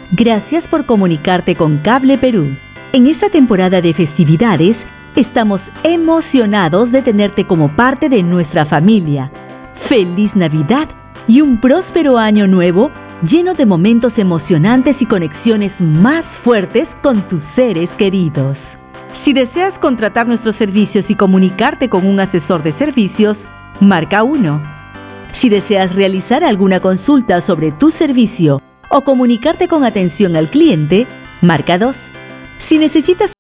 Gracias por comunicarte con Cable Perú. En esta temporada de festividades, estamos emocionados de tenerte como parte de nuestra familia. ¡Feliz Navidad y un próspero año nuevo lleno de momentos emocionantes y conexiones más fuertes con tus seres queridos! Si deseas contratar nuestros servicios y comunicarte con un asesor de servicios, marca 1. Si deseas realizar alguna consulta sobre tu servicio o comunicarte con atención al cliente, marca 2. Si necesitas